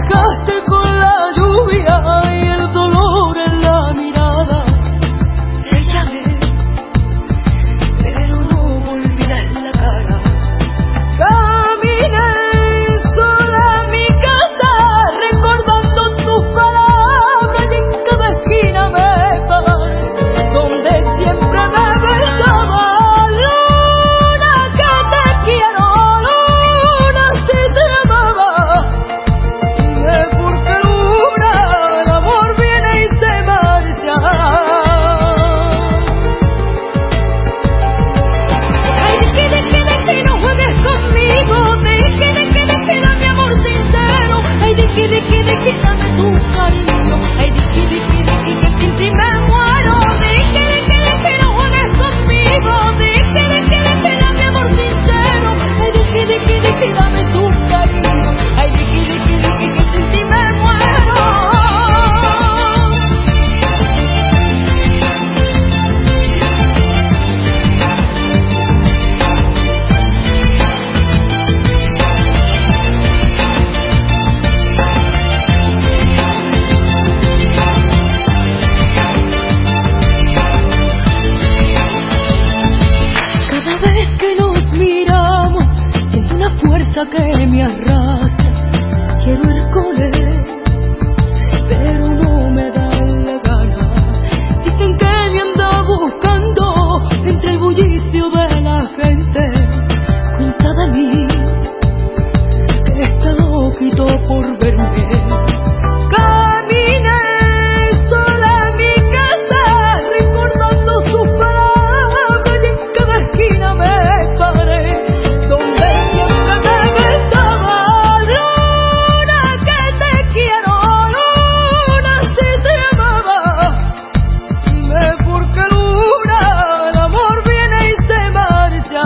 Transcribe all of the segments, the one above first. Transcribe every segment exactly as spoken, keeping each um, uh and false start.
dejaste con la lluvia y el dolor en la mirada. Te llamé, pero no volverás la cara. Caminé sola a mi casa, recordando tus palabras, y en cada esquina me paré, donde siempre me besaba. Luna, que te quiero, Luna, si te amaba. Dime por qué, Luna, el amor viene y se marcha. Ay, deje, deje, deje, no juegues conmigo. Deje, deje, deje, dame amor sincero. Ay, deje, deje, deje, dame tu cariño. Ay, deje, deje, deje, que sin ti me muero. Deje, deje, deje, no juegues conmigo. Deje, deje, deje, dame amor sincero. Ay, deje, deje, deje, dame tu cariño. Ay, deje, deje, deje, que sin ti me muero. Cada vez que nos miramos, siento una fuerza que me arrastra. Quiero ir con él, pero no me da la gana. Dicen que me anda buscando entre el bullicio de la gente. Cuenta de mí, que está loquito por verme. Caminé sola a mi casa, recordando sus palabras, y en cada esquina me paré, donde siempre me besaba. Luna, que te quiero, Luna, si te amaba. Dime por qué, Luna, el amor viene y se marcha.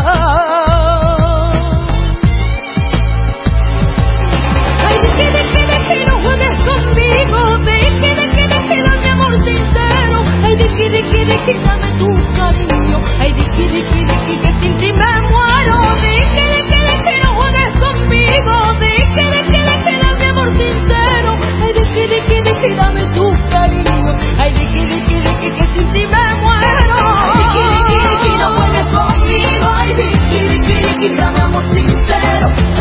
Ay, deje, deje, deje, no juegues conmigo. Deje, deje, deje, dame amor sincero. Ay, deje, deje, deje, dame tu cariño. Ay, deje, deje, deje, que sin ti me muero. Deje, deje, deje, no juegues conmigo. Deje, deje, deje, dame amor sincero. Ay, deje, deje, deje, dame tu cariño. Ay, deje, deje, deje, que sin ti me muero. Ay, deje, deje, deje, no juegues conmigo. Ay, deje, deje, deje, dame amor sincero.